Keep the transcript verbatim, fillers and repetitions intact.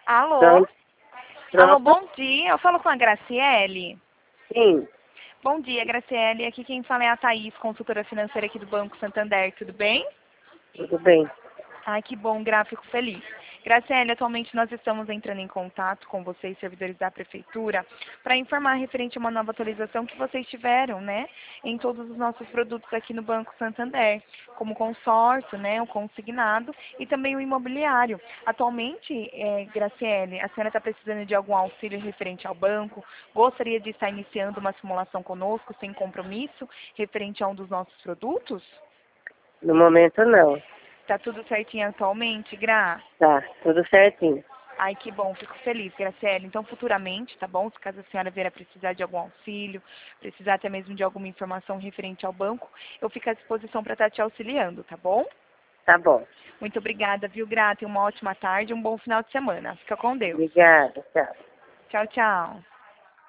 Alô? Pronto. Alô, Pronto? bom dia. Eu falo com a Graciele. Sim, Bom dia, Graciele. Aqui quem fala é a Thaís, consultora financeira aqui do Banco Santander. Tudo bem? tudo bem. Ai, que bom, gráfico feliz. Graciele, atualmente nós estamos entrando em contato com vocês, servidores da Prefeitura, para informar referente a uma nova atualização que vocês tiveram, né, em todos os nossos produtos aqui no Banco Santander, como o consórcio, né, o consignado e também o imobiliário. Atualmente, é, Graciele, a senhora está precisando de algum auxílio referente ao banco? Gostaria de estar iniciando uma simulação conosco, sem compromisso, referente a um dos nossos produtos? No momento não. Tá tudo certinho atualmente, Gra? Tá, tudo certinho. Ai, que bom, fico feliz, Graciela. Então, futuramente, tá bom? Se caso a senhora vier a precisar de algum auxílio, precisar até mesmo de alguma informação referente ao banco, eu fico à disposição para estar te auxiliando, tá bom? Tá bom. Muito obrigada, viu, Gra? Tenha uma ótima tarde e um bom final de semana. Fica com Deus. Obrigada, tchau. Tchau, tchau.